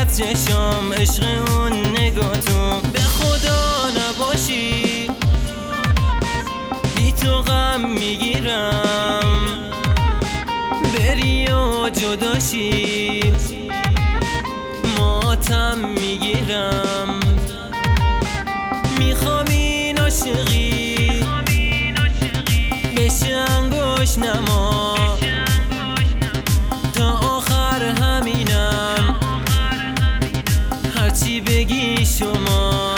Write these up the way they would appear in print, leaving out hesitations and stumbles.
از چشام عشق اون نگاتون. به خدا نباشی بی تو غم میگیرم، بری و جداشی ماتم میگیرم. میخوام این عاشقی بشه انگوش نما، تا آخر همینم هرچی بگی شما.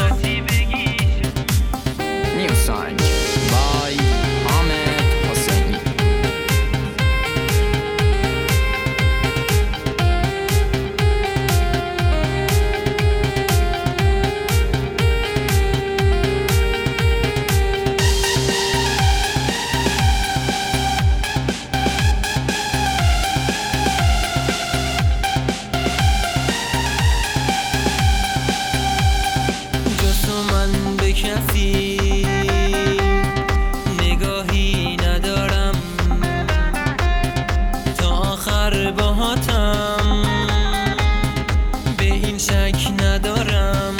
New song by Ahmed Hosseini. کسی نگاهی ندارم، تا آخر باهاتم به این شک ندارم.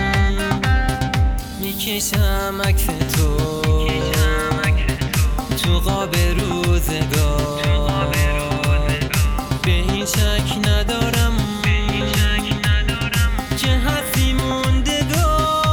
میکشم عکس تو قاب روزگار، به این شک ندارم که هستی موندگار.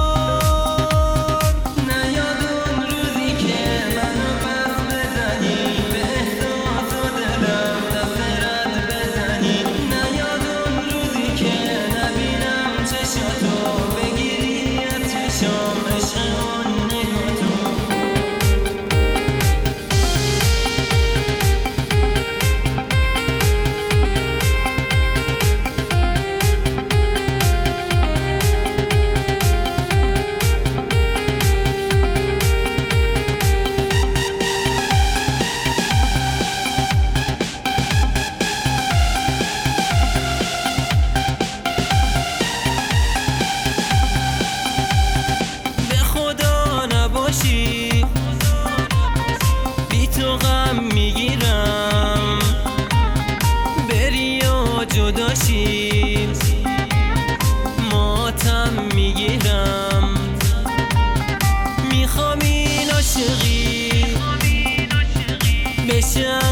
بی تو غم میگیرم، بری و جداشی ماتم میگیرم. میخوام این عاشقی بشه